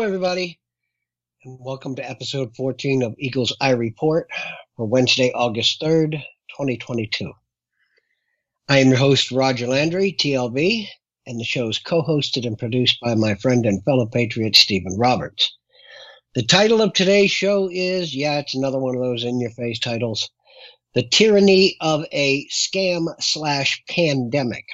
everybody, and welcome to episode 14 of Eagles Eye Report for Wednesday, August 3rd, 2022. I am your host, Roger Landry, TLB, and the show is co-hosted and produced by my friend and fellow patriot, Stephen Roberts. The title of today's show is, it's another one of those in-your-face titles, The Tyranny of a Scam/Pandemic,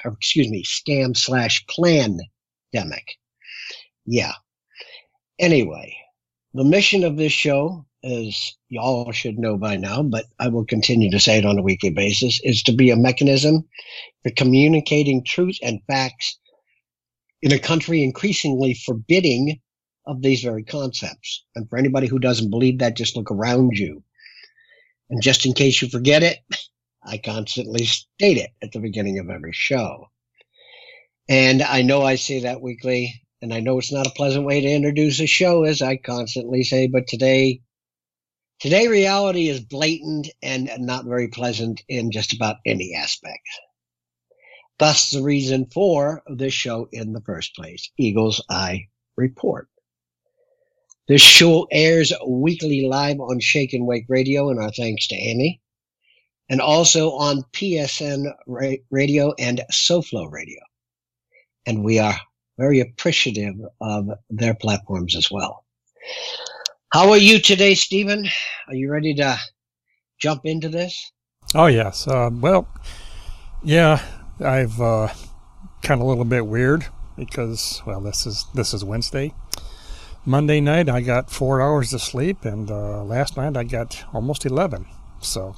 Scam/Plandemic. Yeah. Anyway, the mission of this show, as y'all should know by now, but I will continue to say it on a weekly basis, is to be a mechanism for communicating truth and facts in a country increasingly forbidding of these very concepts. And for anybody who doesn't believe that, just look around you. And just in case you forget it, I constantly state it at the beginning of every show. And I know I say that weekly, and I know it's not a pleasant way to introduce a show, as I constantly say, but today reality is blatant and not very pleasant in just about any aspect. Thus the reason for this show in the first place, Eagles Eye Report. This show airs weekly live on Shake and Wake Radio, and our thanks to Amy, and also on PSN Radio and SoFlo Radio. And we are very appreciative of their platforms as well. How are you today, Stephen? Are you ready to jump into this? Oh, yes. I've kind of a little bit weird because, this is Wednesday. Monday night, I got 4 hours of sleep, and last night I got almost 11. So,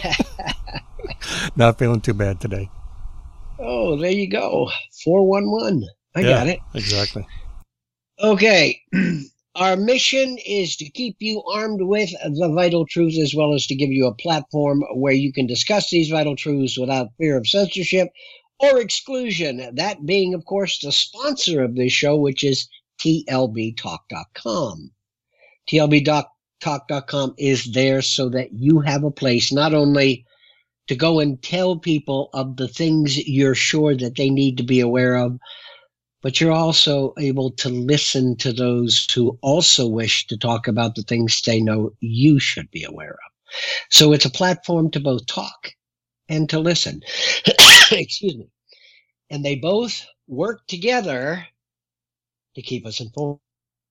not feeling too bad today. Oh, there you go. 411. I got it. Exactly. Okay. Our mission is to keep you armed with the vital truths, as well as to give you a platform where you can discuss these vital truths without fear of censorship or exclusion. That being, of course, the sponsor of this show, which is TLBTalk.com. TLBTalk.com is there so that you have a place not only to go and tell people of the things you're sure that they need to be aware of, but you're also able to listen to those who also wish to talk about the things they know you should be aware of. So it's a platform to both talk and to listen. Excuse me. And they both work together to keep us informed.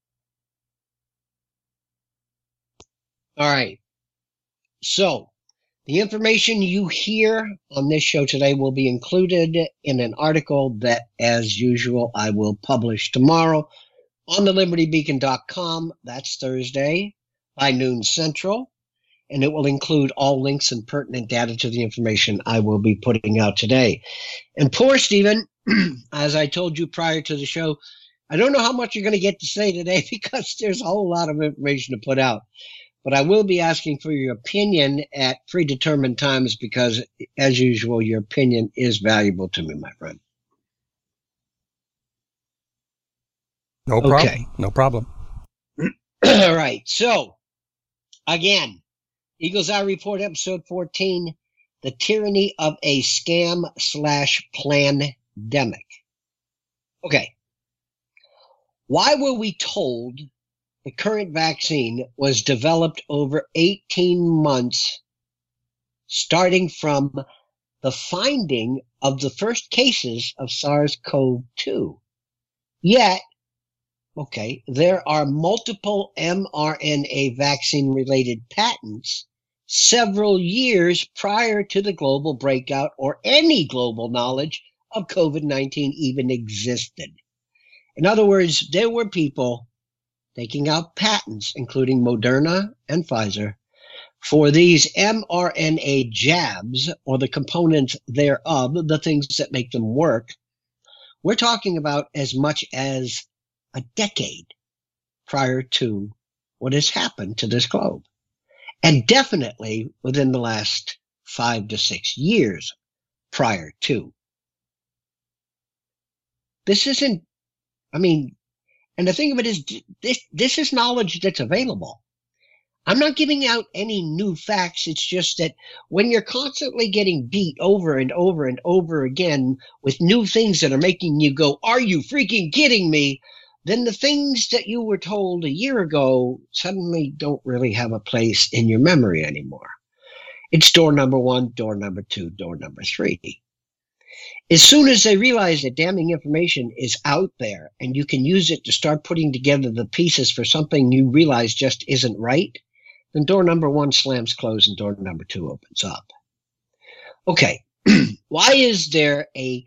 All right. So the information you hear on this show today will be included in an article that, as usual, I will publish tomorrow on the libertybeacon.com. That's Thursday by noon Central. And it will include all links and pertinent data to the information I will be putting out today. And poor Stephen, as I told you prior to the show, I don't know how much you're going to get to say today because there's a whole lot of information to put out. But I will be asking for your opinion at predetermined times because, as usual, your opinion is valuable to me, my friend. No problem. Okay. No problem. All right. So, again, Eagles Eye Report, episode 14, The Tyranny of a Scam/Plandemic. Okay. Why were we told the current vaccine was developed over 18 months, starting from the finding of the first cases of SARS-CoV-2? Yet, there are multiple mRNA vaccine-related patents several years prior to the global breakout or any global knowledge of COVID-19 even existed. In other words, there were people taking out patents, including Moderna and Pfizer, for these mRNA jabs or the components thereof, the things that make them work. We're talking about as much as a decade prior to what has happened to this globe. And definitely within the last 5 to 6 years prior to. This isn't, and the thing of it is, this is knowledge that's available. I'm not giving out any new facts. It's just that when you're constantly getting beat over and over and over again with new things that are making you go, are you freaking kidding me? then the things that you were told a year ago suddenly don't really have a place in your memory anymore. It's door number 1, door number 2, door number 3. As soon as they realize that damning information is out there and you can use it to start putting together the pieces for something you realize just isn't right, then door number 1 slams closed and door number 2 opens up. Okay, why is there a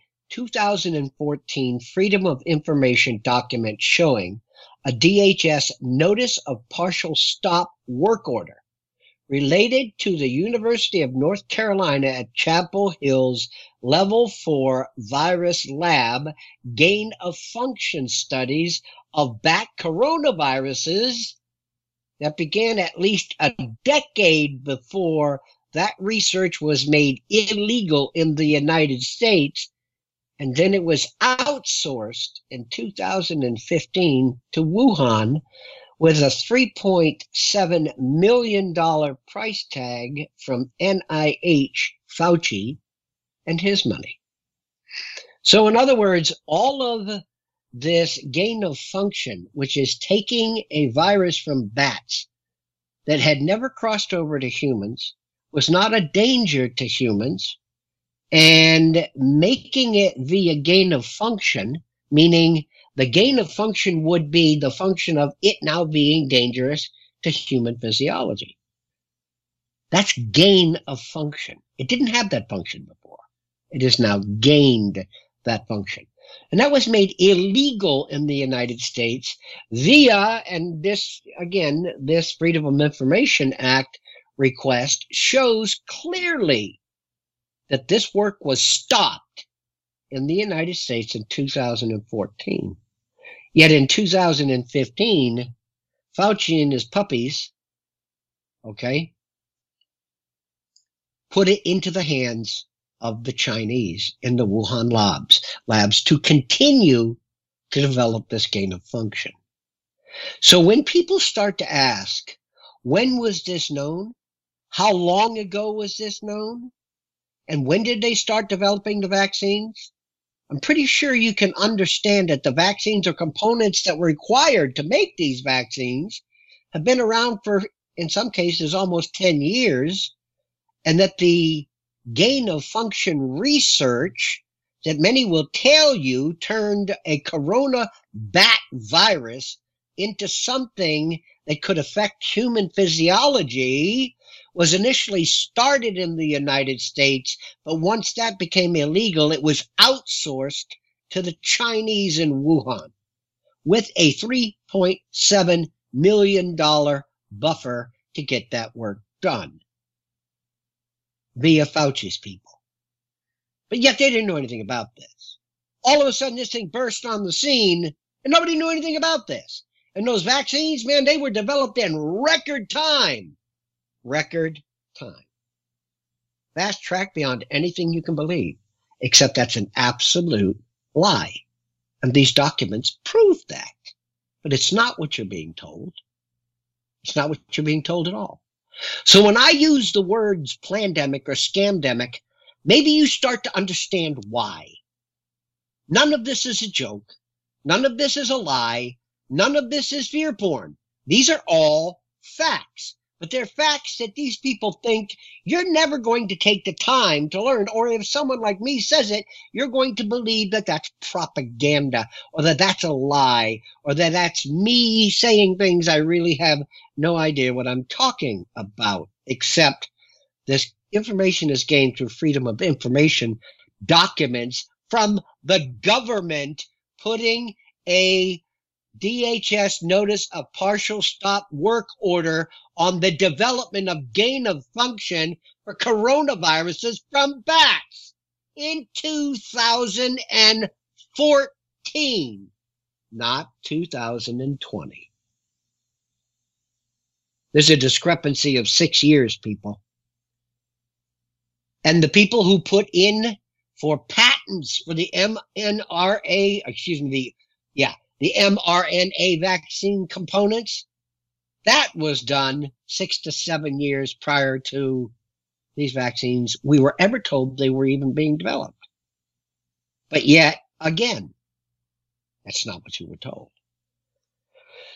2014 Freedom of Information document showing a DHS Notice of Partial Stop work order related to the University of North Carolina at Chapel Hill's Level 4 virus lab gain of function studies of bat coronaviruses that began at least a decade before that research was made illegal in the United States, and then it was outsourced in 2015 to Wuhan with a $3.7 million price tag from NIH Fauci and his money. So in other words, all of this gain of function, which is taking a virus from bats that had never crossed over to humans, was not a danger to humans, and making it via gain of function, meaning the gain of function would be the function of it now being dangerous to human physiology. That's gain of function. It didn't have that function before. It has now gained that function. And that was made illegal in the United States via, and this, again, this Freedom of Information Act request shows clearly that this work was stopped in the United States in 2014. Yet in 2015, Fauci and his puppies, put it into the hands of the Chinese in the Wuhan labs to continue to develop this gain of function. So when people start to ask, when was this known? How long ago was this known? And when did they start developing the vaccines? I'm pretty sure you can understand that the vaccines or components that were required to make these vaccines have been around for, in some cases, almost 10 years, and that the gain of function research that many will tell you turned a corona bat virus into something that could affect human physiology was initially started in the United States, but once that became illegal, it was outsourced to the Chinese in Wuhan with a $3.7 million buffer to get that work done via Fauci's people. But yet they didn't know anything about this. All of a sudden, this thing burst on the scene, and nobody knew anything about this. And those vaccines, man, they were developed in record time. Record time. Fast track beyond anything you can believe, except that's an absolute lie. And these documents prove that. But it's not what you're being told. It's not what you're being told at all. So when I use the words plandemic or scamdemic, maybe you start to understand why. None of this is a joke. None of this is a lie. None of this is fear porn. These are all facts. But they're facts that these people think you're never going to take the time to learn. Or if someone like me says it, you're going to believe that that's propaganda, or that that's a lie, or that that's me saying things I really have no idea what I'm talking about, except this information is gained through Freedom of Information documents from the government putting a DHS Notice of Partial Stop work order on the development of gain of function for coronaviruses from bats in 2014, not 2020. There's a discrepancy of 6 years, people. And the people who put in for patents for the the mRNA vaccine components, that was done 6 to 7 years prior to these vaccines we were ever told they were even being developed. But yet, again, that's not what you were told.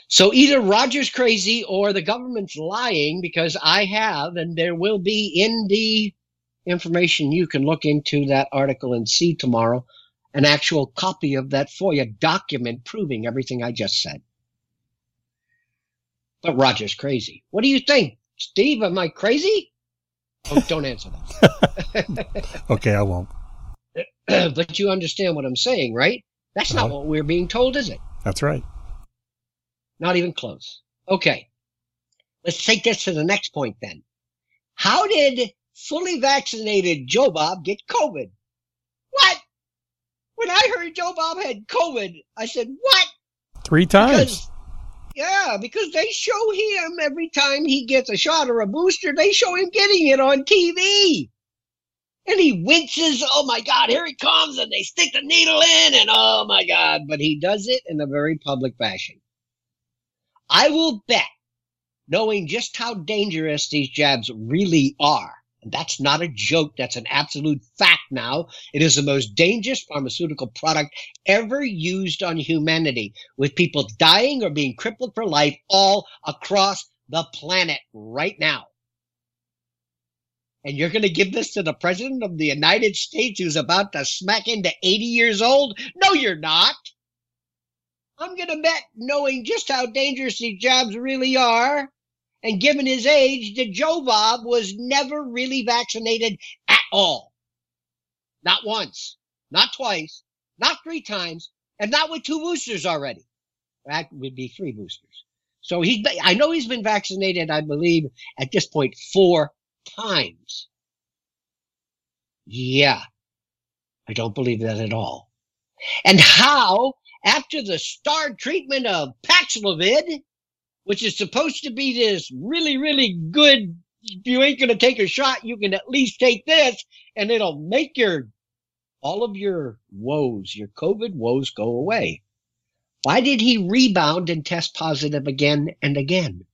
So either Roger's crazy or the government's lying, because I have, and there will be in the information you can look into that article and see tomorrow, an actual copy of that FOIA document proving everything I just said. But Roger's crazy. What do you think, Steve? Am I crazy? Oh, don't answer that. Okay, I won't. But you understand what I'm saying, right? That's not what we're being told, is it? That's right. Not even close. Okay. Let's take this to the next point then. How did fully vaccinated Joe Bob get COVID? What? When I heard Joe Bob had COVID, I said, what? 3 times. Because they show him every time he gets a shot or a booster, they show him getting it on TV. And he winces, oh my God, here he comes, and they stick the needle in, and oh my God, but he does it in a very public fashion. I will bet, knowing just how dangerous these jabs really are, and that's not a joke, that's an absolute fact now. It is the most dangerous pharmaceutical product ever used on humanity, with people dying or being crippled for life all across the planet right now. And you're going to give this to the President of the United States who's about to smack into 80 years old? No, you're not. I'm going to bet, knowing just how dangerous these jabs really are, and given his age, that Joe Bob was never really vaccinated at all. Not once, not twice, not 3 times, and not with 2 boosters already. That would be 3 boosters. So I know he's been vaccinated, I believe, at this point 4 times. Yeah, I don't believe that at all. And how, after the star treatment of Paxlovid, which is supposed to be this really, really good, if you ain't going to take a shot, you can at least take this, and it'll make all of your woes, your COVID woes, go away. Why did he rebound and test positive again and again?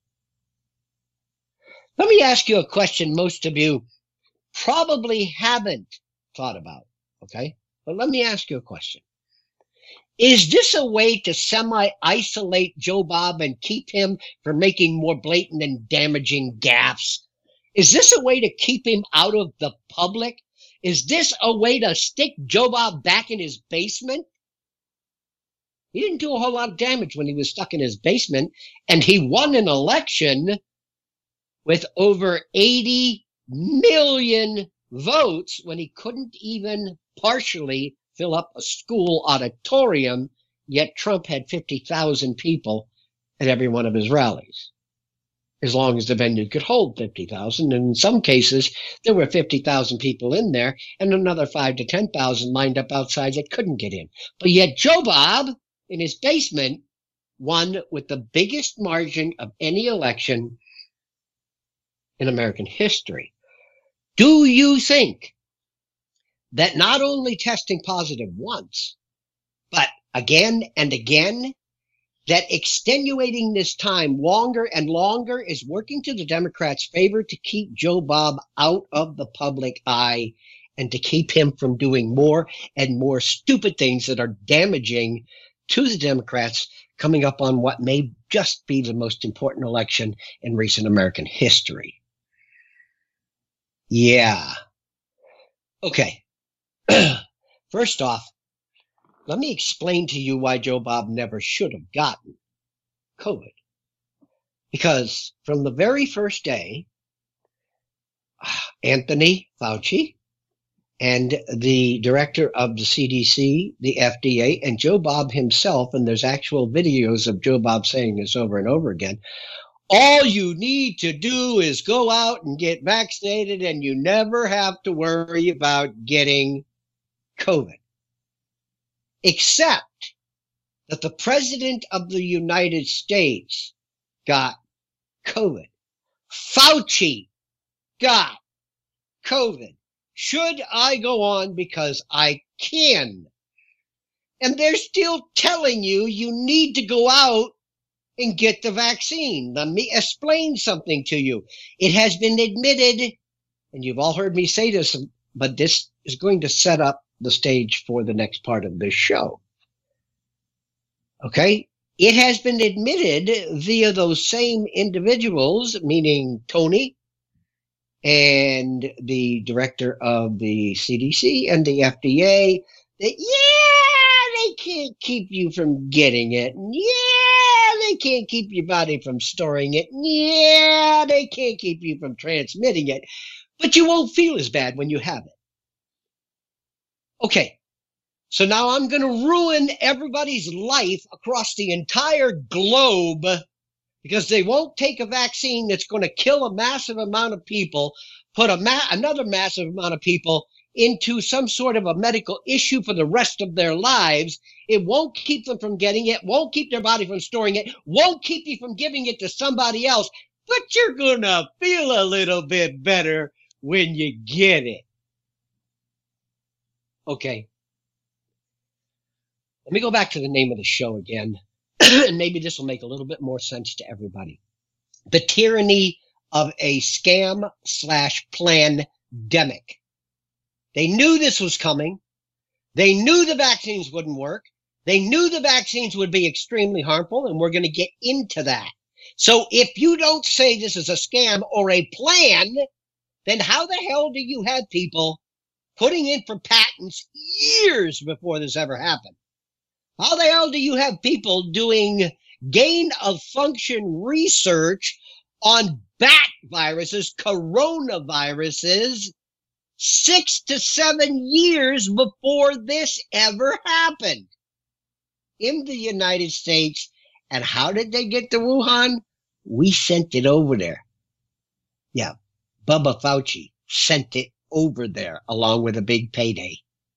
Let me ask you a question most of you probably haven't thought about, okay? But let me ask you a question. Is this a way to semi-isolate Joe Bob and keep him from making more blatant and damaging gaffes? Is this a way to keep him out of the public? Is this a way to stick Joe Bob back in his basement? He didn't do a whole lot of damage when he was stuck in his basement, and he won an election with over 80 million votes when he couldn't even partially fill up a school auditorium, yet Trump had 50,000 people at every one of his rallies, as long as the venue could hold 50,000. And in some cases, there were 50,000 people in there and another 5 to 10,000 lined up outside that couldn't get in. But yet Joe Bob, in his basement, won with the biggest margin of any election in American history. Do you think that not only testing positive once, but again and again, that extenuating this time longer and longer is working to the Democrats' favor to keep Joe Bob out of the public eye and to keep him from doing more and more stupid things that are damaging to the Democrats coming up on what may just be the most important election in recent American history? Yeah. Okay. First off, let me explain to you why Joe Bob never should have gotten COVID. Because from the very first day, Anthony Fauci and the director of the CDC, the FDA, and Joe Bob himself, and there's actual videos of Joe Bob saying this over and over again, all you need to do is go out and get vaccinated, and you never have to worry about getting COVID. Except that the President of the United States got COVID. Fauci got COVID. Should I go on? Because I can. And they're still telling you you need to go out and get the vaccine. Let me explain something to you. It has been admitted, and you've all heard me say this, but this is going to set up the stage for the next part of this show. Okay? It has been admitted via those same individuals, meaning Tony and the director of the CDC and the FDA, that, yeah, they can't keep you from getting it. Yeah, they can't keep your body from storing it. Yeah, they can't keep you from transmitting it. But you won't feel as bad when you have it. Okay, so now I'm going to ruin everybody's life across the entire globe because they won't take a vaccine that's going to kill a massive amount of people, put another massive amount of people into some sort of a medical issue for the rest of their lives. It won't keep them from getting it, won't keep their body from storing it, won't keep you from giving it to somebody else, but you're going to feel a little bit better when you get it. Okay. Let me go back to the name of the show again, and maybe this will make a little bit more sense to everybody. The tyranny of a scam/plandemic. They knew this was coming. They knew the vaccines wouldn't work. They knew the vaccines would be extremely harmful, and we're going to get into that. So if you don't say this is a scam or a plan, then how the hell do you have people putting in for patents years before this ever happened? How the hell do you have people doing gain-of-function research on bat viruses, coronaviruses, 6 to 7 years before this ever happened in the United States? And how did they get to Wuhan? We sent it over there. Yeah, Bubba Fauci sent it over there along with a big payday.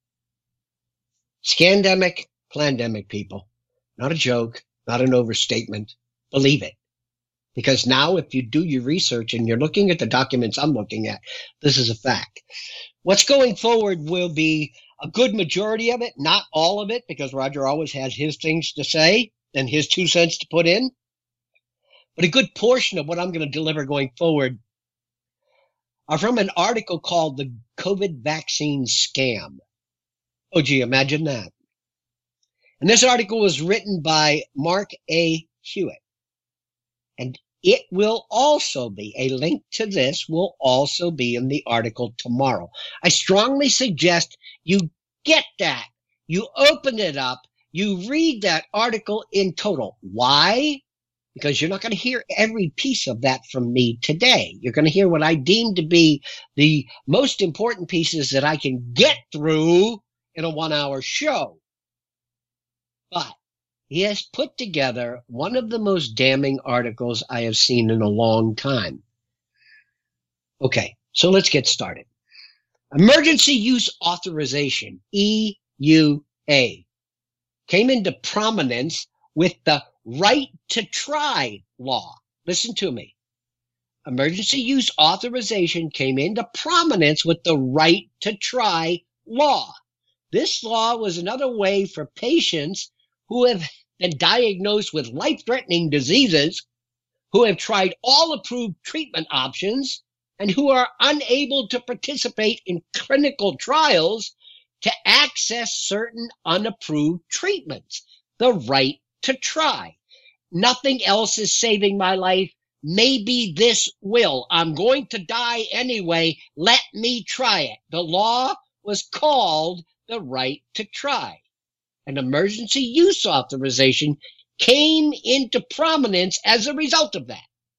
Scandemic, plandemic, people. Not a joke, not an overstatement. Believe it. Because now if you do your research and you're looking at the documents I'm looking at, this is a fact. What's going forward will be a good majority of it, not all of it, because Roger always has his things to say and his 2 cents to put in. But a good portion of what I'm going to deliver going forward are from an article called The COVID Vaccine Scam. Oh, gee, imagine that. And this article was written by Mark A. Hewitt. And it will also be, a link to this will also be in the article tomorrow. I strongly suggest you get that. You open it up. You read that article in total. Why? Because you're not going to hear every piece of that from me today. You're going to hear what I deem to be the most important pieces that I can get through in a 1-hour show. But he has put together one of the most damning articles I have seen in a long time. Okay, so let's get started. Emergency Use Authorization, EUA, came into prominence with the Right to Try law. Listen to me. Emergency Use Authorization came into prominence with the Right to Try law. This law was another way for patients who have been diagnosed with life-threatening diseases, who have tried all approved treatment options, and who are unable to participate in clinical trials to access certain unapproved treatments. The right to try. Nothing else is saving my life. Maybe this will. I'm going to die anyway. Let me try it. The law was called the right to try. An emergency use authorization came into prominence as a result of that.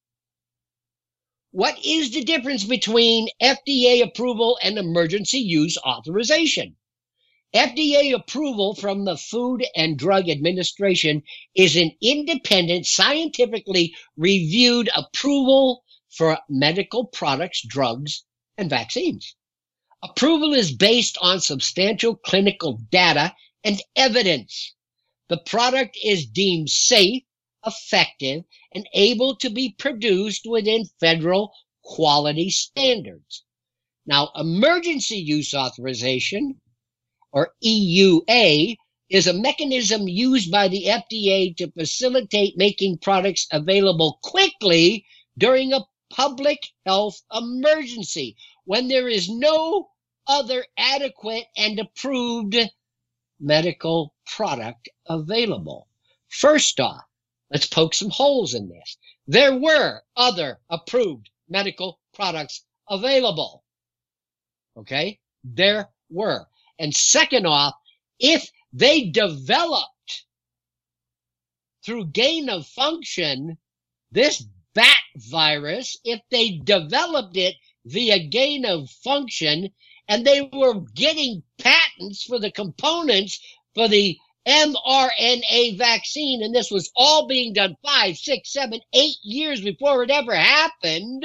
What is the difference between FDA approval and emergency use authorization? FDA approval from the Food and Drug Administration is an independent, scientifically reviewed approval for medical products, drugs, and vaccines. Approval is based on substantial clinical data and evidence. The product is deemed safe, effective, and able to be produced within federal quality standards. Now, emergency use authorization, or EUA, is a mechanism used by the FDA to facilitate making products available quickly during a public health emergency when there is no other adequate and approved medical product available. First off, Let's poke some holes in this. There were other approved medical products available. Okay? There were. And second off, if they developed through gain of function this bat virus, if they developed it via gain of function, and they were getting patents for the components for the mRNA vaccine, and this was all being done 5, 6, 7, 8 years before it ever happened.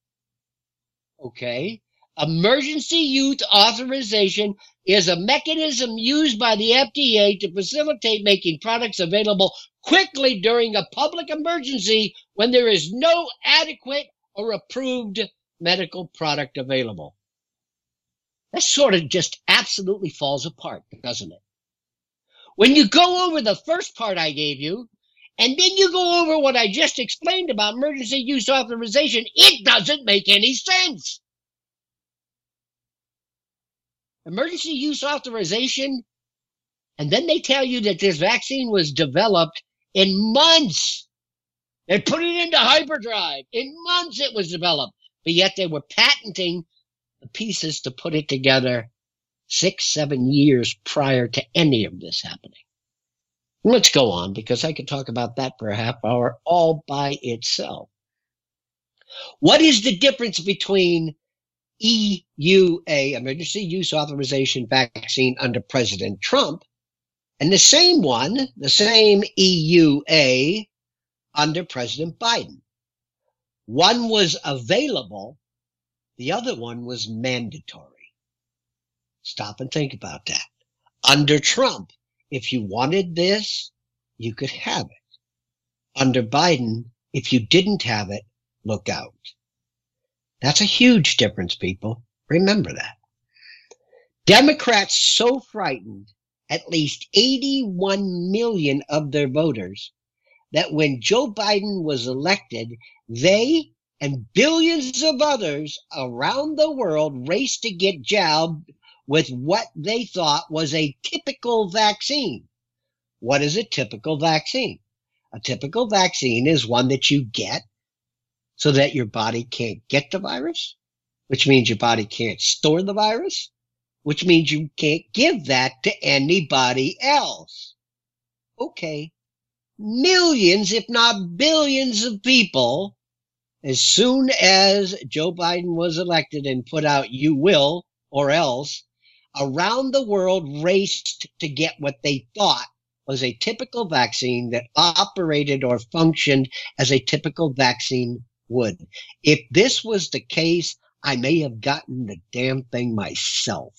Okay. Emergency use authorization is a mechanism used by the FDA to facilitate making products available quickly during a public emergency when there is no adequate or approved medical product available. That sort of just absolutely falls apart, doesn't it? When you go over the first part I gave you, and then you go over what I just explained about emergency use authorization, it doesn't make any sense. Emergency use authorization, and then they tell you that this vaccine was developed in months. They put it into hyperdrive. In months it was developed, but yet they were patenting the pieces to put it together 6, 7 years prior to any of this happening. Let's go on, because I could talk about that for a half hour all by itself. What is the difference between EUA, Emergency Use Authorization Vaccine under President Trump, and the same EUA under President Biden? One was available, the other one was mandatory. Stop and think about that. Under Trump, if you wanted this, you could have it. Under Biden, if you didn't have it, look out. That's a huge difference, people. Remember that. Democrats so frightened at least 81 million of their voters that when Joe Biden was elected, they and billions of others around the world raced to get jabbed with what they thought was a typical vaccine. What is a typical vaccine? A typical vaccine is one that you get so that your body can't get the virus, which means your body can't store the virus, which means you can't give that to anybody else. Okay. Millions, if not billions of people, as soon as Joe Biden was elected and put out "you will or else," around the world raced to get what they thought was a typical vaccine that operated or functioned as a typical vaccine would. If this was the case, I may have gotten the damn thing myself.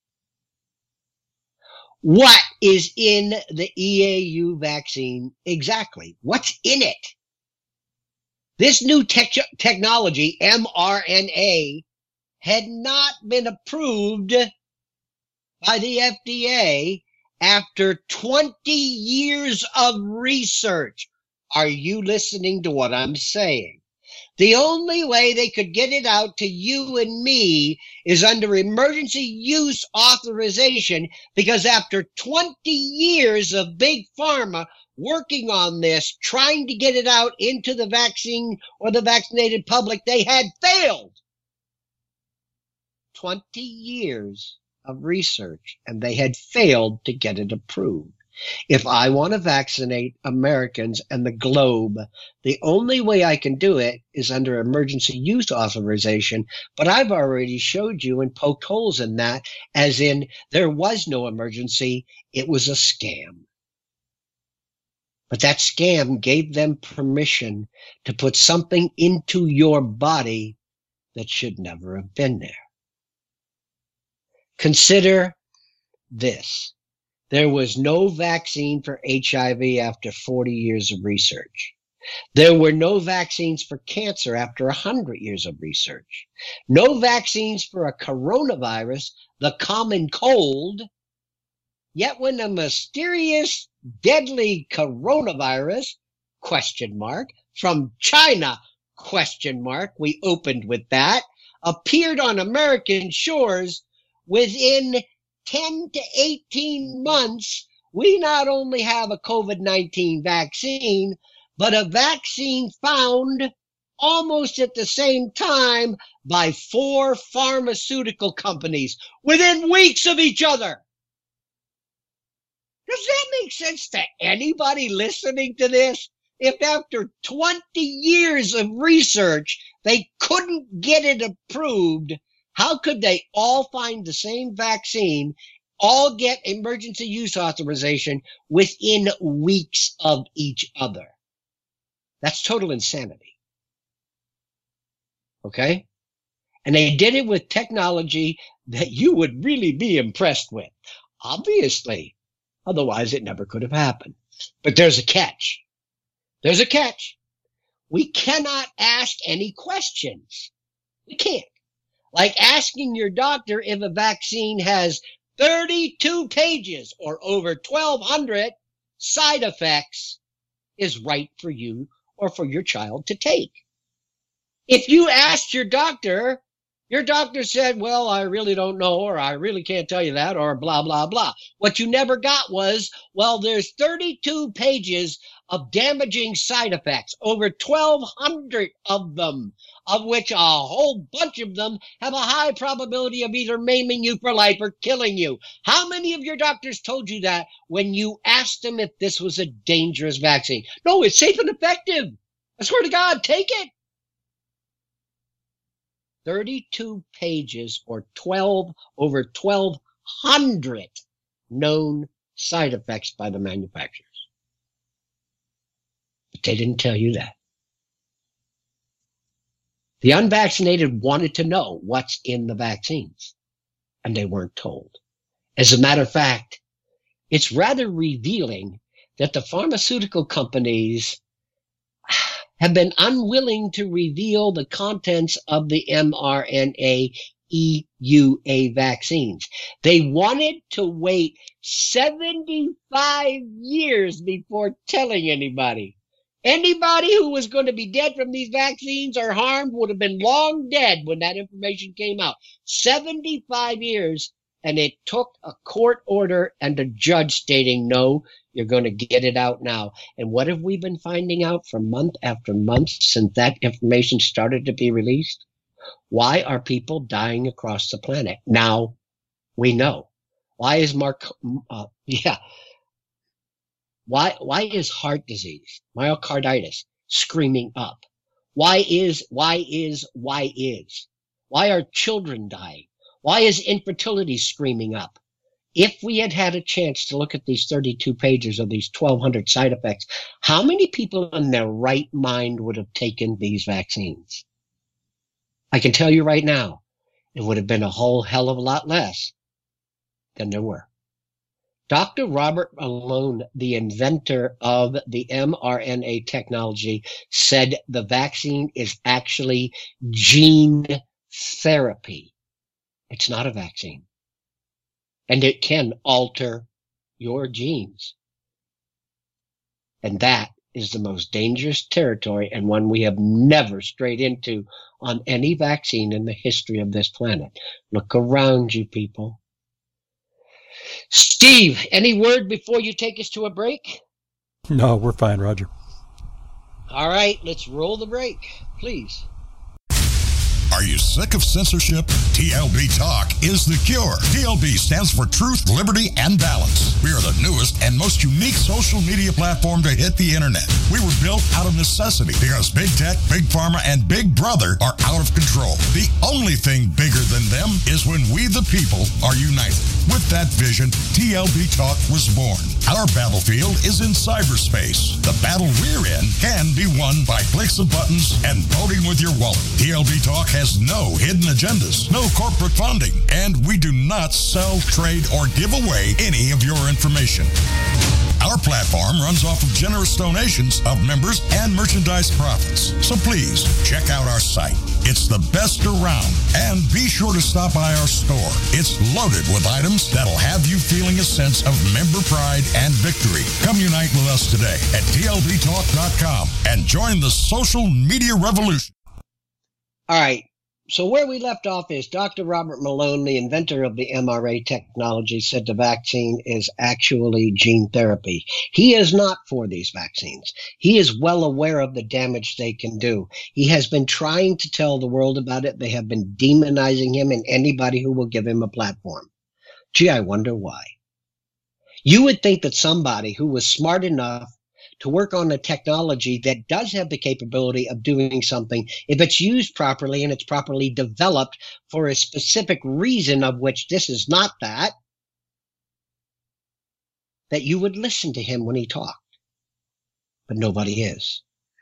What is in the EAU vaccine exactly? What's in it? This new technology, mRNA, had not been approved by the FDA after 20 years of research. Are you listening to what I'm saying? The only way they could get it out to you and me is under emergency use authorization, because after 20 years of big pharma working on this, trying to get it out into the vaccine or the vaccinated public, they had failed. 20 years of research, and they had failed to get it approved. If I want to vaccinate Americans and the globe, the only way I can do it is under emergency use authorization. But I've already showed you and poked holes in that, as in there was no emergency. It was a scam. But that scam gave them permission to put something into your body that should never have been there. Consider this. There was no vaccine for HIV after 40 years of research. There were no vaccines for cancer after 100 years of research. No vaccines for a coronavirus, the common cold. Yet when a mysterious, deadly coronavirus, from China, we opened with that, appeared on American shores, within 10 to 18 months, we not only have a COVID-19 vaccine, but a vaccine found almost at the same time by 4 pharmaceutical companies within weeks of each other. Does that make sense to anybody listening to this? If after 20 years of research, they couldn't get it approved, how could they all find the same vaccine, all get emergency use authorization within weeks of each other? That's total insanity. Okay? And they did it with technology that you would really be impressed with. Obviously. Otherwise, it never could have happened. But there's a catch. There's a catch. We cannot ask any questions. We can't. Like asking your doctor if a vaccine has 32 pages or over 1,200 side effects is right for you or for your child to take. If you asked your doctor said, well, I really don't know, or I really can't tell you that, or blah, blah, blah. What you never got was, well, there's 32 pages of damaging side effects, over 1,200 of them, of which a whole bunch of them have a high probability of either maiming you for life or killing you. How many of your doctors told you that when you asked them if this was a dangerous vaccine? No, it's safe and effective. I swear to God, take it. 32 pages or over 1,200 known side effects by the manufacturers. But they didn't tell you that. The unvaccinated wanted to know what's in the vaccines, and they weren't told. As a matter of fact, it's rather revealing that the pharmaceutical companies have been unwilling to reveal the contents of the mRNA EUA vaccines. They wanted to wait 75 years before telling anybody. Anybody who was going to be dead from these vaccines or harmed would have been long dead when that information came out. 75 years, and it took a court order and a judge stating, no, you're going to get it out now. And what have we been finding out for month after month since that information started to be released? Why are people dying across the planet? Now we know. Why is Why is heart disease, myocarditis, screaming up? Why are children dying? Why is infertility screaming up? If we had had a chance to look at these 32 pages of these 1,200 side effects, how many people in their right mind would have taken these vaccines? I can tell you right now, it would have been a whole hell of a lot less than there were. Dr. Robert Malone, the inventor of the mRNA technology, said the vaccine is actually gene therapy. It's not a vaccine. And it can alter your genes. And that is the most dangerous territory and one we have never strayed into on any vaccine in the history of this planet. Look around you, people. Steve, any word before you take us to a break? No, we're fine, Roger. All right, let's roll the break, please. Are you sick of censorship? TLB Talk is the cure. TLB stands for Truth, Liberty, and Balance. We are the newest and most unique social media platform to hit the internet. We were built out of necessity because Big Tech, Big Pharma, and Big Brother are out of control. The only thing bigger than them is when we the people are united. With that vision, TLB Talk was born. Our battlefield is in cyberspace. The battle we're in can be won by clicks of buttons and voting with your wallet. TLB Talk has no hidden agendas, no corporate funding, and we do not sell, trade, or give away any of your information. Our platform runs off of generous donations of members and merchandise profits. So please check out our site. It's the best around. And be sure to stop by our store. It's loaded with items that'll have you feeling a sense of member pride and victory. Come unite with us today at TLBTalk.com and join the social media revolution. All right. So where we left off is Dr. Robert Malone, the inventor of the mRNA technology, said the vaccine is actually gene therapy. He is not for these vaccines. He is well aware of the damage they can do. He has been trying to tell the world about it. They have been demonizing him and anybody who will give him a platform. Gee, I wonder why. You would think that somebody who was smart enough to work on a technology that does have the capability of doing something, if it's used properly and it's properly developed for a specific reason of which this is not that you would listen to him when he talked. But nobody is.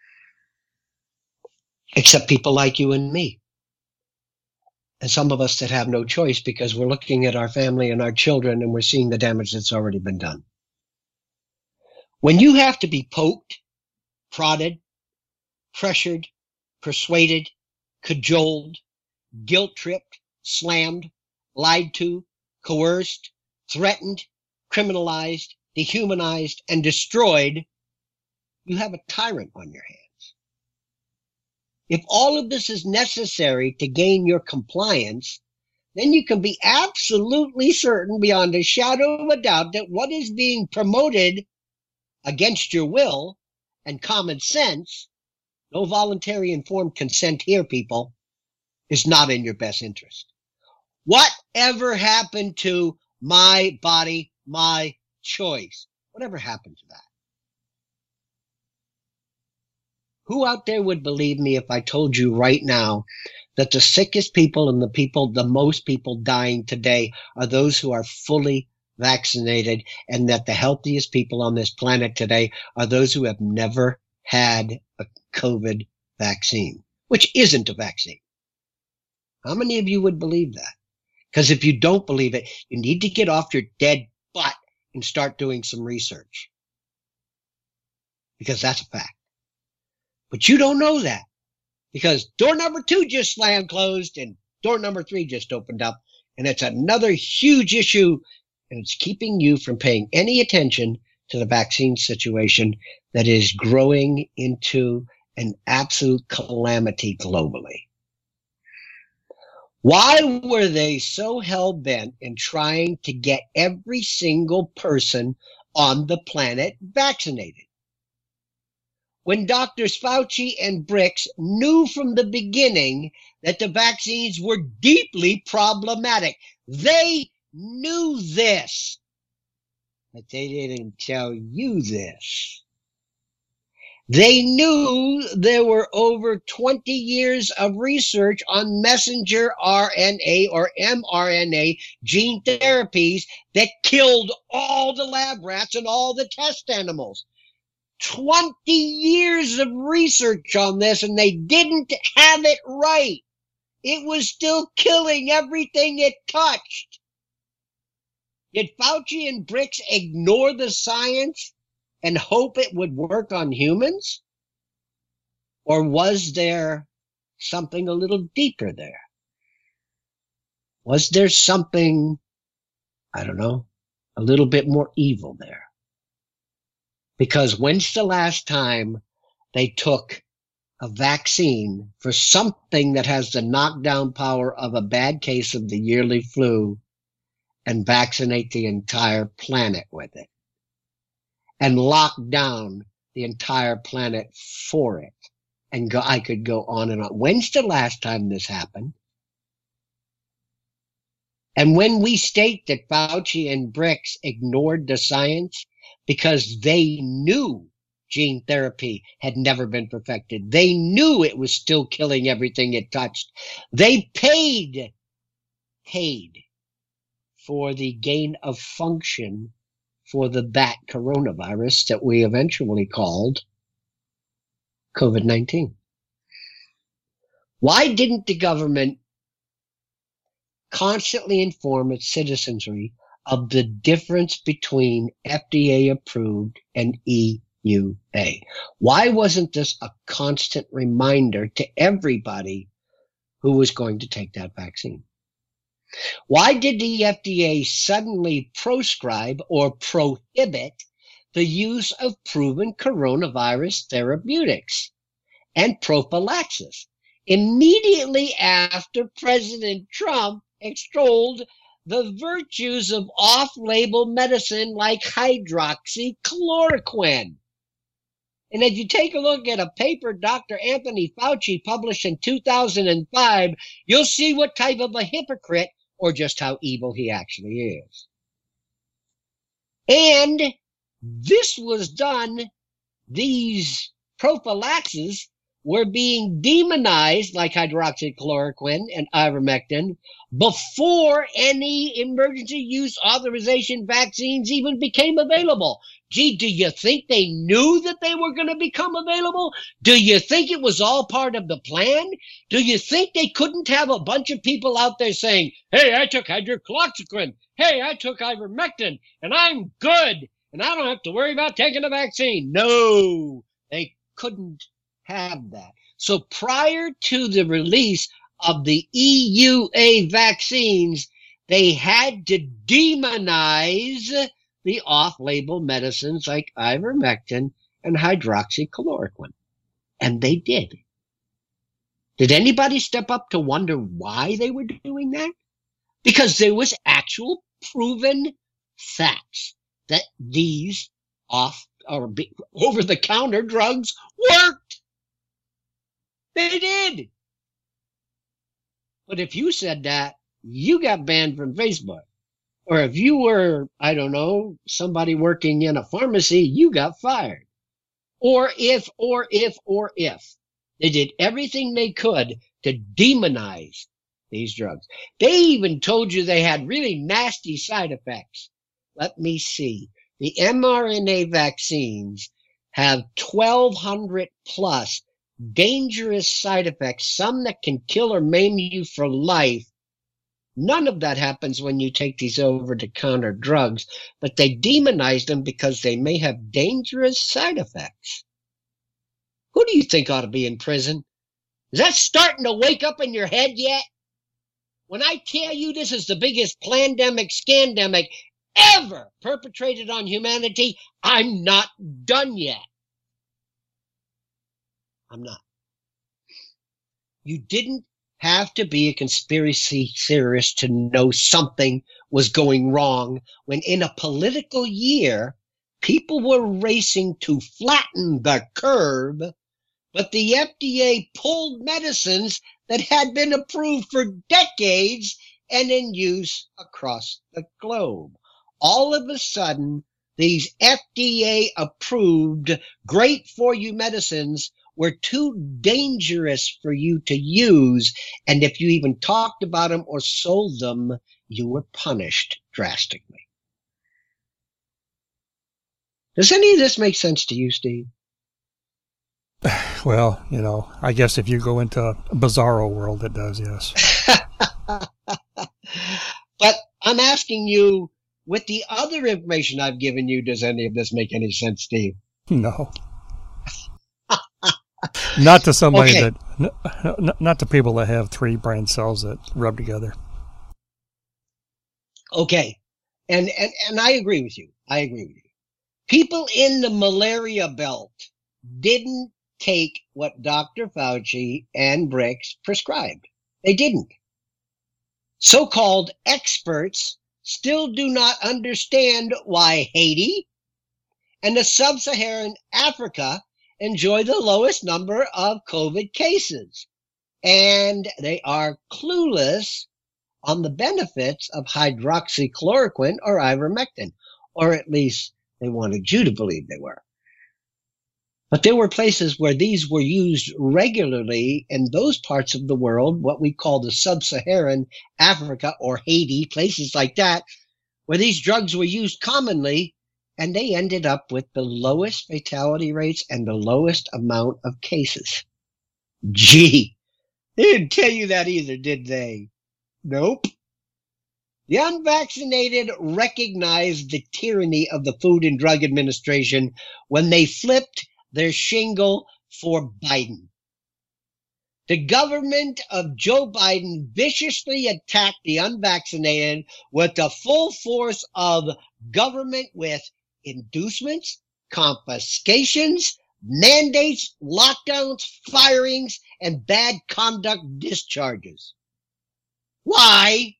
Except people like you and me. And some of us that have no choice because we're looking at our family and our children and we're seeing the damage that's already been done. When you have to be poked, prodded, pressured, persuaded, cajoled, guilt-tripped, slammed, lied to, coerced, threatened, criminalized, dehumanized, and destroyed, you have a tyrant on your hands. If all of this is necessary to gain your compliance, then you can be absolutely certain beyond a shadow of a doubt that what is being promoted against your will and common sense, no voluntary informed consent here, people, is not in your best interest. Whatever happened to my body, my choice? Whatever happened to that? Who out there would believe me if I told you right now that the sickest people and the most people dying today are those who are fully vaccinated, and that the healthiest people on this planet today are those who have never had a COVID vaccine, which isn't a vaccine? How many of you would believe that? Because if you don't believe it, you need to get off your dead butt and start doing some research. Because that's a fact. But you don't know that, because door number 2 just slammed closed and door number 3 just opened up. And it's another huge issue, and it's keeping you from paying any attention to the vaccine situation that is growing into an absolute calamity globally. Why were they so hell-bent in trying to get every single person on the planet vaccinated? When Drs. Fauci and Birx knew from the beginning that the vaccines were deeply problematic. They knew this, but they didn't tell you this. They knew there were over 20 years of research on messenger RNA or mRNA gene therapies that killed all the lab rats and all the test animals. 20 years of research on this, and they didn't have it right. It was still killing everything it touched. Did Fauci and Birx ignore the science and hope it would work on humans? Or was there something a little deeper there? Was there something, I don't know, a little bit more evil there? Because when's the last time they took a vaccine for something that has the knockdown power of a bad case of the yearly flu and vaccinate the entire planet with it and lock down the entire planet for it? And I could go on and on. When's the last time this happened? And when we state that Fauci and Birx ignored the science because they knew gene therapy had never been perfected, they knew it was still killing everything it touched, they paid for the gain of function for the bat coronavirus that we eventually called COVID-19. Why didn't the government constantly inform its citizenry of the difference between FDA approved and EUA? Why wasn't this a constant reminder to everybody who was going to take that vaccine? Why did the FDA suddenly proscribe or prohibit the use of proven coronavirus therapeutics and prophylaxis immediately after President Trump extolled the virtues of off-label medicine like hydroxychloroquine. And if you take a look at a paper Dr. Anthony Fauci published in 2005, you'll see what type of a hypocrite or just how evil he actually is. And this was done, these prophylaxes were being demonized like hydroxychloroquine and ivermectin before any emergency use authorization vaccines even became available. Gee, do you think they knew that they were going to become available? Do you think it was all part of the plan? Do you think they couldn't have a bunch of people out there saying, hey, I took hydroxychloroquine. Hey, I took ivermectin, and I'm good, and I don't have to worry about taking a vaccine. No, they couldn't have that. So prior to the release of the EUA vaccines, they had to demonize the off-label medicines like ivermectin and hydroxychloroquine. And they did. Did anybody step up to wonder why they were doing that? Because there was actual proven facts that these over-the-counter drugs worked. They did. But if you said that, you got banned from Facebook. Or if you were, I don't know, somebody working in a pharmacy, you got fired. Or if they did everything they could to demonize these drugs. They even told you they had really nasty side effects. Let me see. The mRNA vaccines have 1,200 plus dangerous side effects, some that can kill or maim you for life. None of that happens when you take these over-the-counter drugs, but they demonize them because they may have dangerous side effects. Who do you think ought to be in prison? Is that starting to wake up in your head yet? When I tell you this is the biggest plandemic, scandemic ever perpetrated on humanity, I'm not done yet. I'm not. You didn't have to be a conspiracy theorist to know something was going wrong when in a political year, people were racing to flatten the curve, but the FDA pulled medicines that had been approved for decades and in use across the globe. All of a sudden, these FDA-approved, great-for-you medicines were too dangerous for you to use, and if you even talked about them or sold them, you were punished drastically. Does any of this make sense to you, Steve? Well, I guess if you go into a bizarro world, it does, yes. But I'm asking you, with the other information I've given you, does any of this make any sense, Steve? No. Not to somebody Okay. not to people that have 3 brain cells that rub together. Okay. And I agree with you. People in the malaria belt didn't take what Dr. Fauci and Birx prescribed. They didn't. So-called experts still do not understand why Haiti and the sub-Saharan Africa enjoy the lowest number of COVID cases. And they are clueless on the benefits of hydroxychloroquine or ivermectin, or at least they wanted you to believe they were. But there were places where these were used regularly in those parts of the world, what we call the sub-Saharan Africa or Haiti, places like that, where these drugs were used commonly, and they ended up with the lowest fatality rates and the lowest amount of cases. Gee, they didn't tell you that either, did they? Nope. The unvaccinated recognized the tyranny of the Food and Drug Administration when they flipped their shingle for Biden. The government of Joe Biden viciously attacked the unvaccinated with the full force of government with inducements, confiscations, mandates, lockdowns, firings, and bad conduct discharges. Why?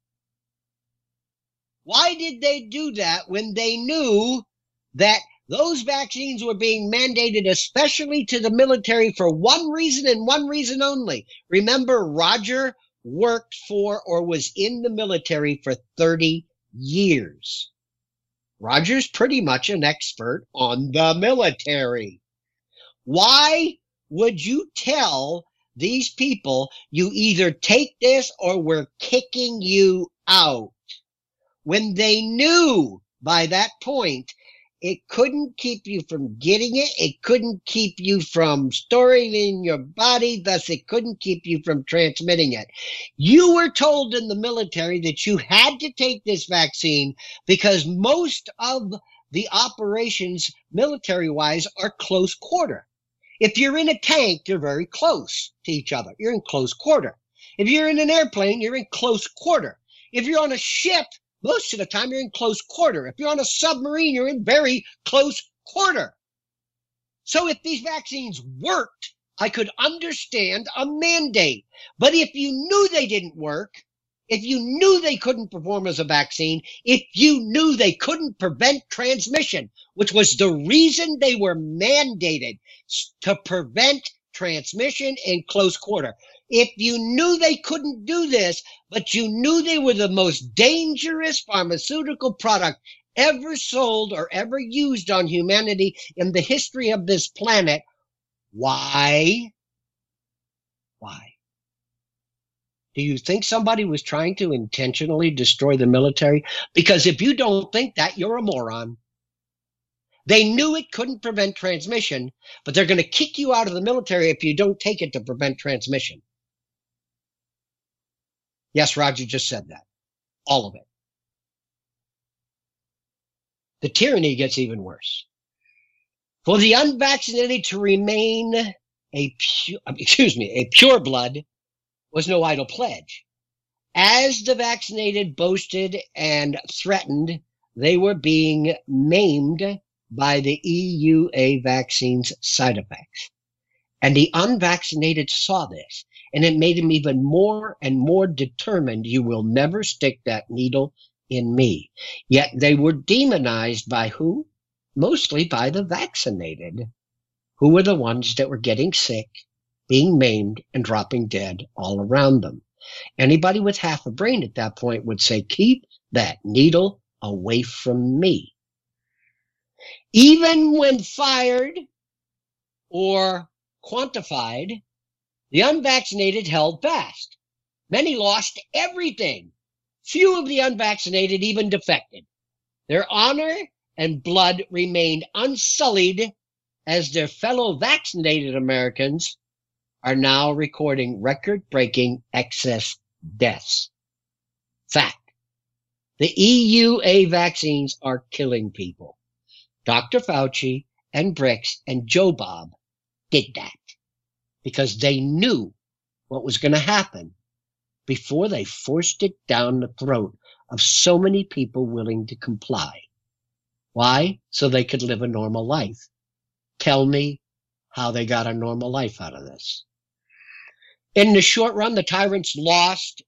Why did they do that when they knew that those vaccines were being mandated especially to the military for one reason and one reason only? Remember, Roger worked for or was in the military for 30 years. Roger's pretty much an expert on the military. Why would you tell these people you either take this or we're kicking you out, when they knew by that point it couldn't keep you from getting it, it couldn't keep you from storing it in your body, thus it couldn't keep you from transmitting it? You were told in the military that you had to take this vaccine because most of the operations, military-wise, are close quarter. If you're in a tank, you're very close to each other. You're in close quarter. If you're in an airplane, you're in close quarter. If you're on a ship, most of the time you're in close quarter. If you're on a submarine, you're in very close quarter. So if these vaccines worked, I could understand a mandate. But if you knew they didn't work, if you knew they couldn't perform as a vaccine, if you knew they couldn't prevent transmission, which was the reason they were mandated, to prevent transmission in close quarter. If you knew they couldn't do this, but you knew they were the most dangerous pharmaceutical product ever sold or ever used on humanity in the history of this planet, why? Why? Do you think somebody was trying to intentionally destroy the military? Because if you don't think that, you're a moron. They knew it couldn't prevent transmission, but they're going to kick you out of the military if you don't take it to prevent transmission. Yes, Roger just said that. All of it. The tyranny gets even worse. For the unvaccinated to remain a pure blood was no idle pledge. As the vaccinated boasted and threatened, they were being maimed by the EUA vaccine's side effects. And the unvaccinated saw this, and it made him even more and more determined. You will never stick that needle in me. Yet they were demonized by who? Mostly by the vaccinated, who were the ones that were getting sick, being maimed, and dropping dead all around them. Anybody with half a brain at that point would say, keep that needle away from me. Even when fired or quantified, the unvaccinated held fast. Many lost everything. Few of the unvaccinated even defected. Their honor and blood remained unsullied, as their fellow vaccinated Americans are now recording record-breaking excess deaths. Fact. The EUA vaccines are killing people. Dr. Fauci and Birx and Joe Bob did that because they knew what was going to happen before they forced it down the throat of so many people willing to comply. Why? So they could live a normal life. Tell me how they got a normal life out of this. In the short run, the tyrants lost,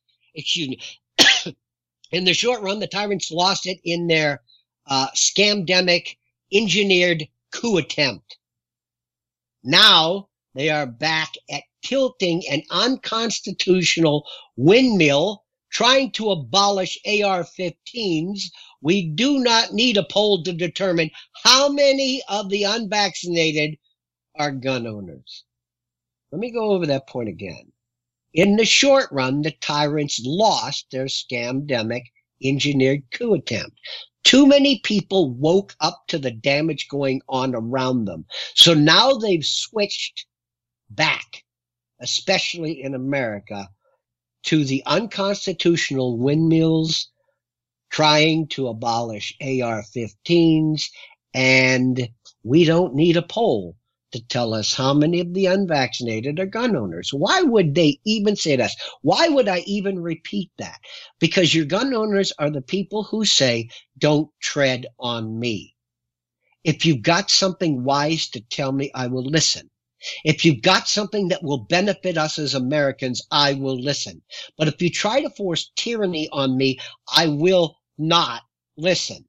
in the short run, the tyrants lost it in their scamdemic, engineered coup attempt. Now they are back at tilting an unconstitutional windmill, trying to abolish AR-15s. We do not need a poll to determine how many of the unvaccinated are gun owners. Let me go over that point again. In the short run, the tyrants lost their scamdemic, engineered coup attempt. Too many people woke up to the damage going on around them. So now they've switched back, especially in America, to the unconstitutional windmills, trying to abolish AR-15s, and we don't need a poll to tell us how many of the unvaccinated are gun owners. Why would they even say that? Why would I even repeat that? Because your gun owners are the people who say, don't tread on me. If you've got something wise to tell me, I will listen. If you've got something that will benefit us as Americans, I will listen. But if you try to force tyranny on me, I will not listen.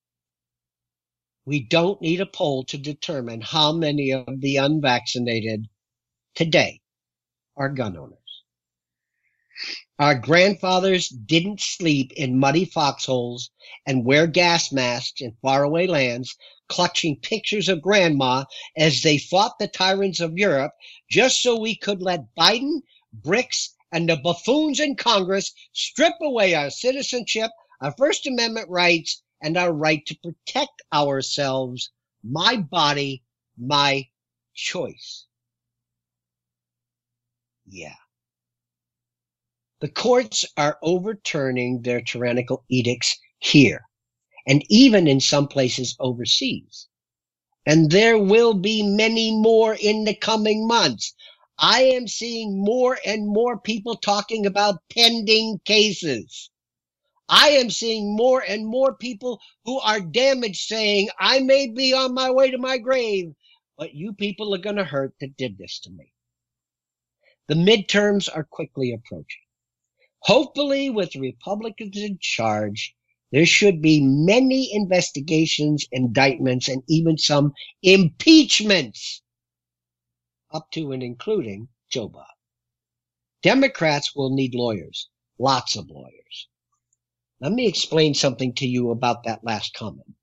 We don't need a poll to determine how many of the unvaccinated today are gun owners. Our grandfathers didn't sleep in muddy foxholes and wear gas masks in faraway lands, clutching pictures of grandma as they fought the tyrants of Europe just so we could let Biden, BRICS, and the buffoons in Congress strip away our citizenship, our First Amendment rights, and our right to protect ourselves. My body, my choice. Yeah. The courts are overturning their tyrannical edicts here, and even in some places overseas. And there will be many more in the coming months. I am seeing more and more people talking about pending cases. I am seeing more and more people who are damaged saying, I may be on my way to my grave, but you people are going to hurt that did this to me. The midterms are quickly approaching. Hopefully, with Republicans in charge, there should be many investigations, indictments, and even some impeachments, up to and including Joe Biden. Democrats will need lawyers, lots of lawyers. Let me explain something to you about that last comment.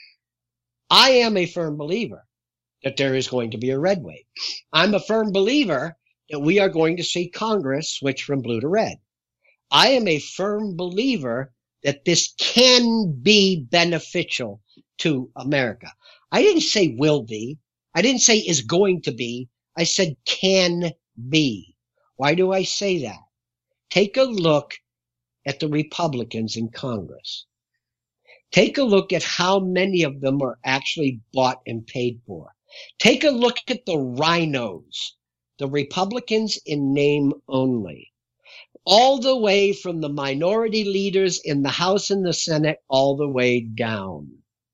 I am a firm believer that there is going to be a red wave. I'm a firm believer that we are going to see Congress switch from blue to red. I am a firm believer that this can be beneficial to America. I didn't say will be. I didn't say is going to be. I said can be. Why do I say that? Take a look at the Republicans in Congress. Take a look at how many of them are actually bought and paid for. Take a look at the rhinos, the Republicans in name only, all the way from the minority leaders in the House and the Senate all the way down.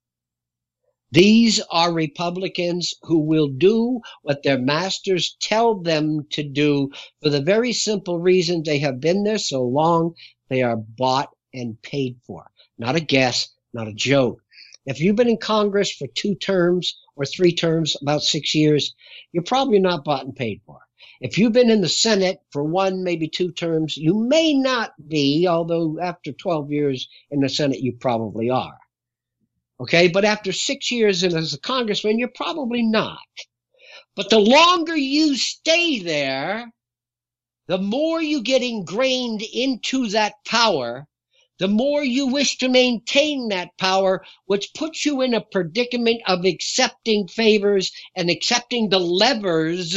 These are Republicans who will do what their masters tell them to do for the very simple reason they have been there so long. They are bought and paid for. Not a guess, not a joke. If you've been in Congress for 2 terms or 3 terms, about 6 years, you're probably not bought and paid for. If you've been in the Senate for 1, maybe 2 terms, you may not be, although after 12 years in the Senate, you probably are. Okay, but after 6 years as a congressman, you're probably not. But the longer you stay there, the more you get ingrained into that power, the more you wish to maintain that power, which puts you in a predicament of accepting favors and accepting the levers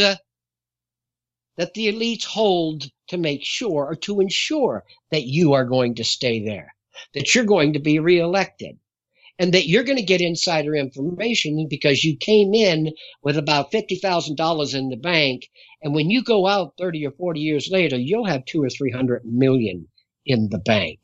that the elites hold to make sure or to ensure that you are going to stay there, that you're going to be reelected, and that you're going to get insider information because you came in with about $50,000 in the bank, and when you go out 30 or 40 years later, you'll have 200 or 300 million in the bank.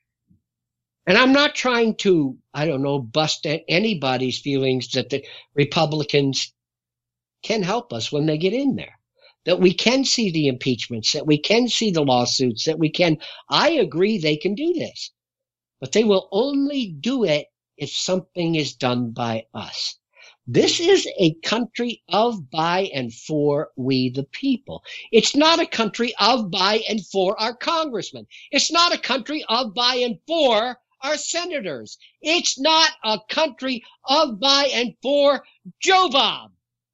And I'm not trying to, bust at anybody's feelings that the Republicans can help us when they get in there, that we can see the impeachments, that we can see the lawsuits, that we can. I agree they can do this, but they will only do it if something is done by us. This is a country of, by, and for we the people. It's not a country of, by, and for our congressmen. It's not a country of, by, and for our senators. It's not a country of, by, and for Joe Bob.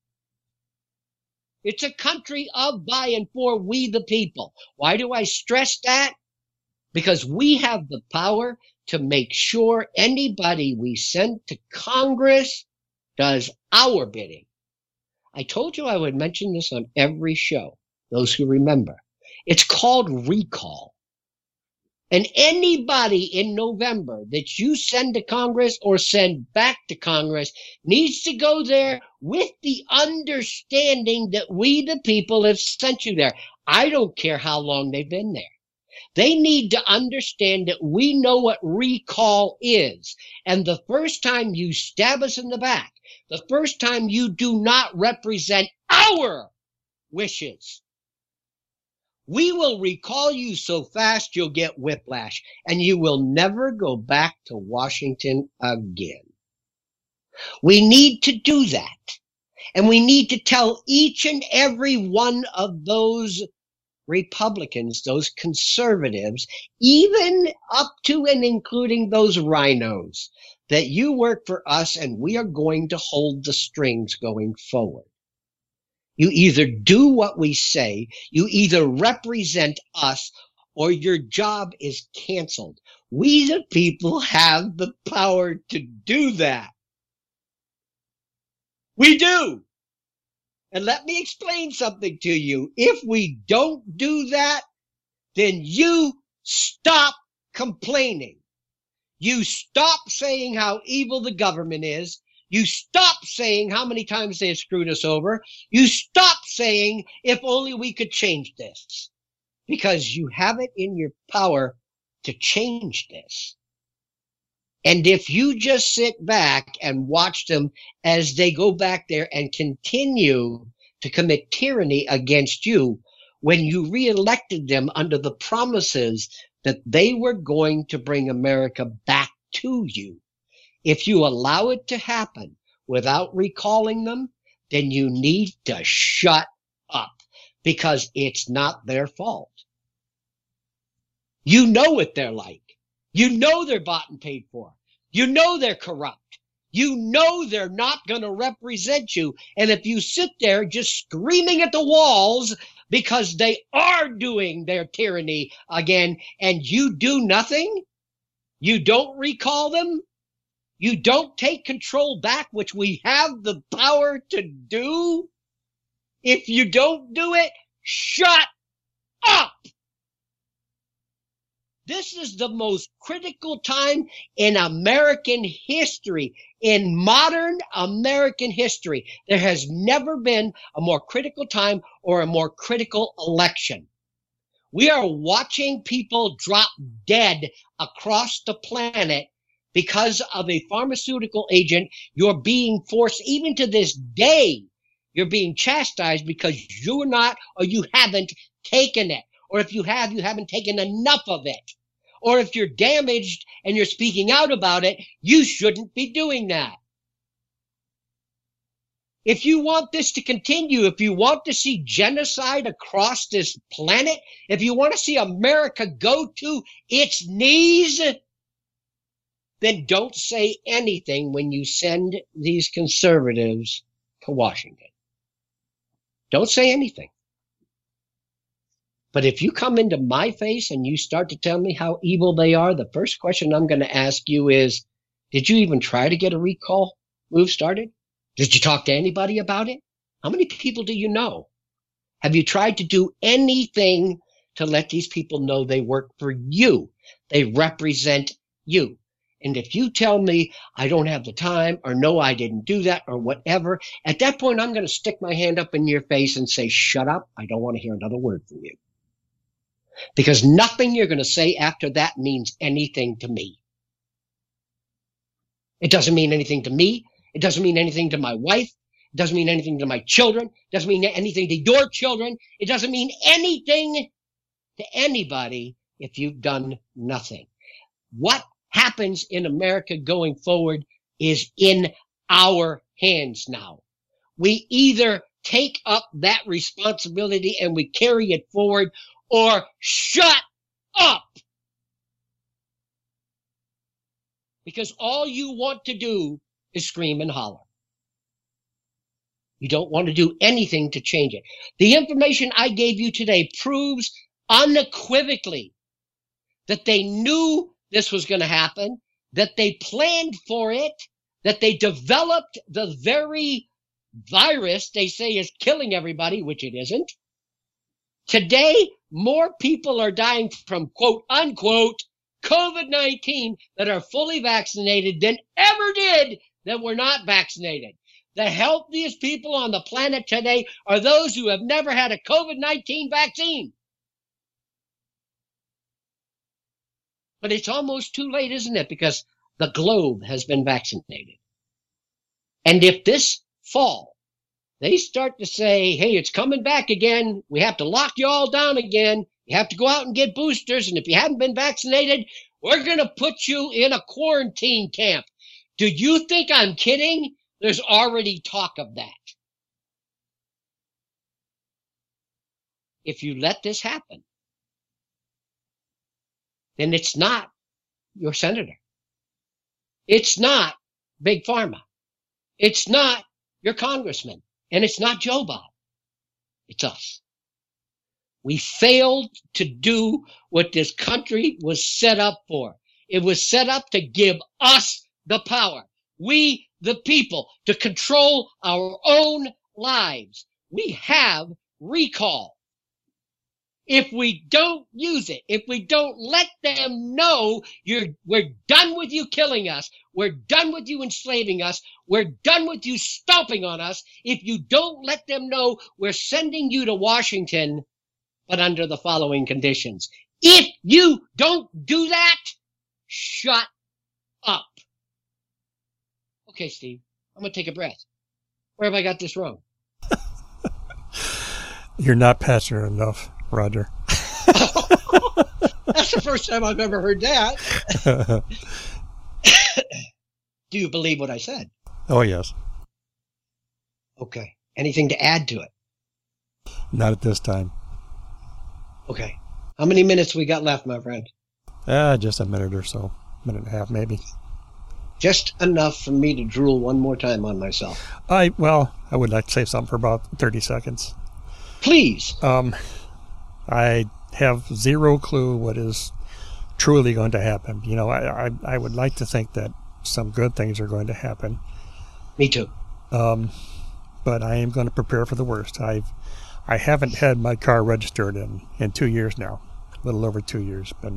It's a country of, by, and for we the people. Why do I stress that? Because we have the power to make sure anybody we send to Congress does our bidding. I told you I would mention this on every show, those who remember. It's called recall. And anybody in November that you send to Congress or send back to Congress needs to go there with the understanding that we, the people, have sent you there. I don't care how long they've been there. They need to understand that we know what recall is. And the first time you stab us in the back, the first time you do not represent our wishes, we will recall you so fast you'll get whiplash, and you will never go back to Washington again. We need to do that. And we need to tell each and every one of those Republicans, those conservatives, even up to and including those rhinos, that you work for us and we are going to hold the strings going forward. You either do what we say, you either represent us, or your job is canceled. We the people have the power to do that. We do. And let me explain something to you. If we don't do that, then you stop complaining. You stop saying how evil the government is. You stop saying how many times they have screwed us over. You stop saying, if only we could change this. Because you have it in your power to change this. And if you just sit back and watch them as they go back there and continue to commit tyranny against you, when you reelected them under the promises that they were going to bring America back to you, if you allow it to happen without recalling them, then you need to shut up, because it's not their fault. You know what they're like. You know they're bought and paid for. You know they're corrupt. You know they're not going to represent you. And if you sit there just screaming at the walls because they are doing their tyranny again and you do nothing, you don't recall them, you don't take control back, which we have the power to do, if you don't do it, shut up. This is the most critical time in American history, in modern American history. There has never been a more critical time or a more critical election. We are watching people drop dead across the planet because of a pharmaceutical agent. You're being forced, even to this day, you're being chastised because you're not, or you haven't taken it. Or if you have, you haven't taken enough of it. Or if you're damaged and you're speaking out about it, you shouldn't be doing that. If you want this to continue, if you want to see genocide across this planet, if you want to see America go to its knees, then don't say anything when you send these conservatives to Washington. Don't say anything. But if you come into my face and you start to tell me how evil they are, the first question I'm going to ask you is, did you even try to get a recall move started? Did you talk to anybody about it? How many people do you know? Have you tried to do anything to let these people know they work for you? They represent you. And if you tell me I don't have the time, or no, I didn't do that, or whatever, at that point, I'm going to stick my hand up in your face and say, shut up. I don't want to hear another word from you. Because nothing you're going to say after that means anything to me. It doesn't mean anything to me. It doesn't mean anything to my wife. It doesn't mean anything to my children. It doesn't mean anything to your children. It doesn't mean anything to anybody if you've done nothing. What happens in America going forward is in our hands now. We either take up that responsibility and we carry it forward, or shut up. Because all you want to do is scream and holler. You don't want to do anything to change it. The information I gave you today proves unequivocally that they knew this was going to happen, that they planned for it, that they developed the very virus they say is killing everybody, which it isn't. Today, more people are dying from quote unquote COVID-19 that are fully vaccinated than ever did that were not vaccinated. The healthiest people on the planet today are those who have never had a COVID-19 vaccine. But it's almost too late, isn't it? Because the globe has been vaccinated. And if this fall they start to say, hey, it's coming back again, we have to lock you all down again, you have to go out and get boosters, and if you haven't been vaccinated, we're going to put you in a quarantine camp. Do you think I'm kidding? There's already talk of that. If you let this happen, then it's not your senator. It's not Big Pharma. It's not your congressman. And it's not Joe Bob. It's us. We failed to do what this country was set up for. It was set up to give us the power. We, the people, to control our own lives. We have recall. If we don't use it, if we don't let them know we're done with you killing us, we're done with you enslaving us, we're done with you stomping on us, if you don't let them know we're sending you to Washington, but under the following conditions. If you don't do that, shut up. Okay, Steve, I'm going to take a breath. Where have I got this wrong? You're not passionate enough, Roger. That's the first time I've ever heard that. Do you believe what I said? Oh, yes. Okay. Anything to add to it? Not at this time. Okay. How many minutes we got left, my friend? Just a minute or so. Minute and a half, maybe. Just enough for me to drool one more time on myself. I would like to say something for about 30 seconds. Please. I have zero clue what is truly going to happen. You know, I would like to think that some good things are going to happen. Me too. But I am going to prepare for the worst. I haven't had my car registered in 2 years now, a little over 2 years. Been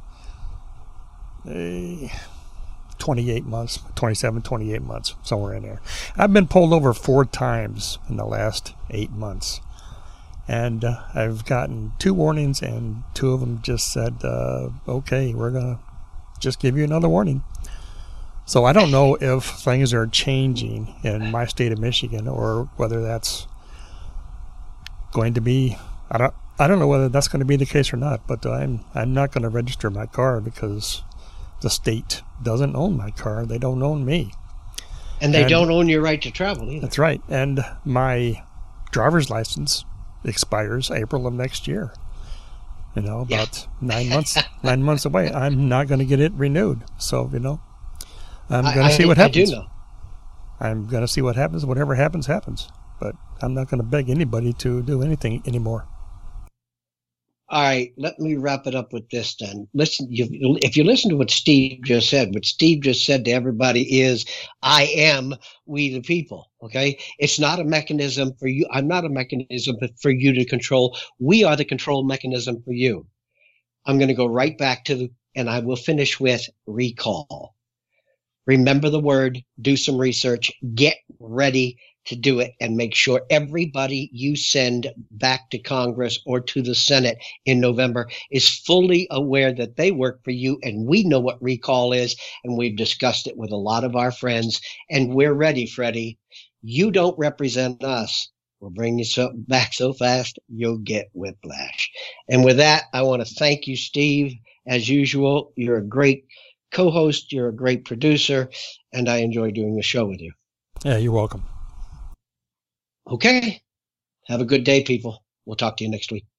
28 months, 27, 28 months, somewhere in there. I've been pulled over 4 times in the last 8 months. And I've gotten 2 warnings, and 2 of them just said, okay, we're going to just give you another warning. So I don't know if things are changing in my state of Michigan, or whether that's going to be, I don't know whether that's going to be the case or not, but I'm not going to register my car because the state doesn't own my car. They don't own me. And they don't own your right to travel either. That's right. And my driver's license expires April of next year. You know, about 9 months away. I'm not going to get it renewed. So, you know, I'm going to see what happens. I do know. I'm going to see what happens. Whatever happens, happens. But I'm not going to beg anybody to do anything anymore. All right, let me wrap it up with this then. Listen, if you listen to what Steve just said to everybody is, I am we the people, okay? It's not a mechanism for you. I'm not a mechanism for you to control. We are the control mechanism for you. I'm going to go right back to, and I will finish with recall. Remember the word, do some research, get ready to do it, and make sure everybody you send back to Congress or to the Senate in November is fully aware that they work for you, and we know what recall is, and we've discussed it with a lot of our friends, and we're ready, Freddie. You don't represent us. We'll bring you back so fast you'll get whiplash. And with that, I want to thank you, Steve. As usual, you're a great co-host, you're a great producer, and I enjoy doing the show with you. Yeah, you're welcome. Okay. Have a good day, people. We'll talk to you next week.